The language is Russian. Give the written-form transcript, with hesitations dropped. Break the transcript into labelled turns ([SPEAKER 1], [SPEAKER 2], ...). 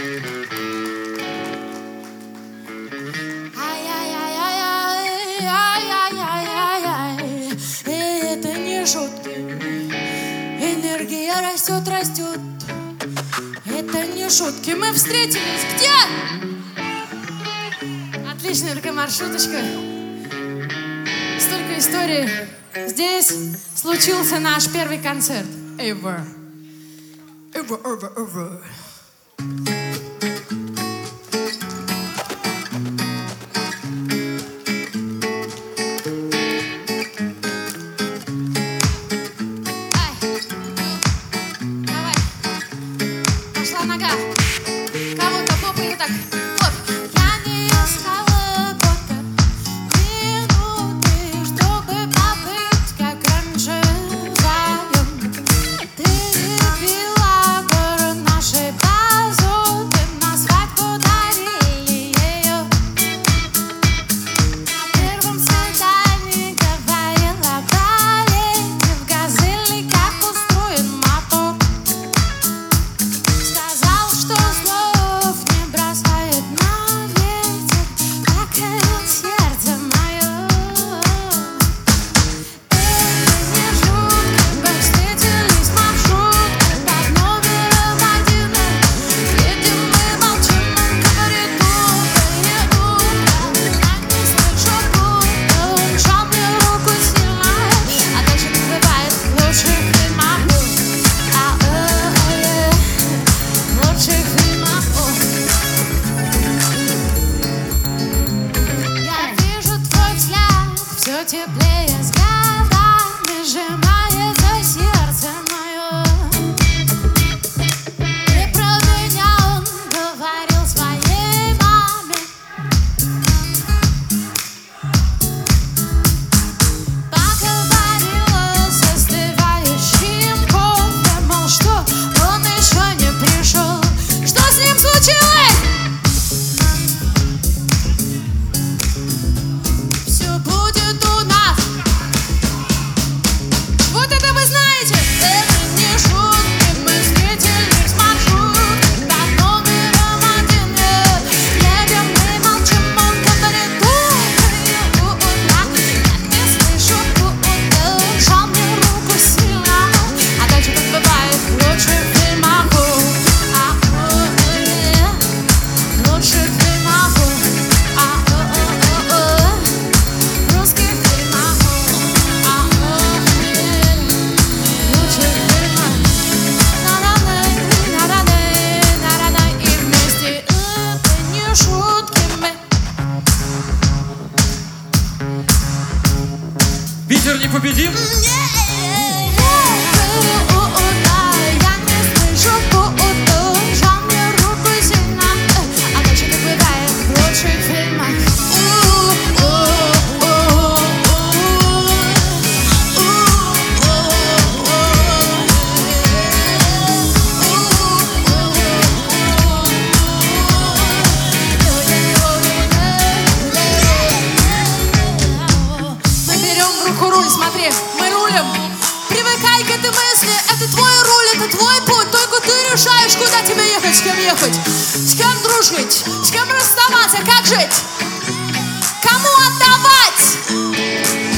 [SPEAKER 1] Ай-яй-яй-яй-яй-яй-яй. Это не шутки. Энергия растет, растет. Это не шутки. Мы встретились где? Отличная такая маршруточка. Столько историй. Здесь случился наш первый концерт. Ever. Ever, ever, ever. Нога. Кого-то попой вот так. Вот. Я не искала кота минуты, чтобы побыть как раньше вдвоем. Ты любила город нашей базуки, на свадьбу дарили ее. На первом свидании говорила балете, в газели как устроен мотор. Что слов не бросает на ветер, как сердце мое. Это не шутки, мы встретились маршруткой под номером 1. Едем мы, молчим, он говорит утро, еду. Я не слышу, будто он сжал мне руку сильно. А дальше не бывает лучших фильмов. Лучших фильмов. Я вижу твой взгляд, все теплее с годами сжимается сердце мое. И про меня он говорил своей маме. Поговорила с остывающим кофе, мол, что он еще не пришел. Что с ним случилось? Все будет у нас. Вот это вы знаете. Это не шутки, мы встретились маршруткой под номером 1. Едем мы, молчим, он говорит утро. Я не слышу, будто он сжал мне руку сильно. А дальше как бывает в лучших фильмах. Лучших фильмов, русских фильмов, лучших фильмов. И вместе это не шутки мы.
[SPEAKER 2] Питер непобедим?
[SPEAKER 1] Я не слышу, будто он сжал мне руку сильно. А дальше как бывает в лучших фильмах. Мы берем в руку руль, смотри, мы рулим. Привыкай к этой мысли, это твой руль, это твой путь. Только ты решаешь, куда тебе ехать, с кем ехать, с кем дружить, с кем расставаться, как жить, кому отдавать.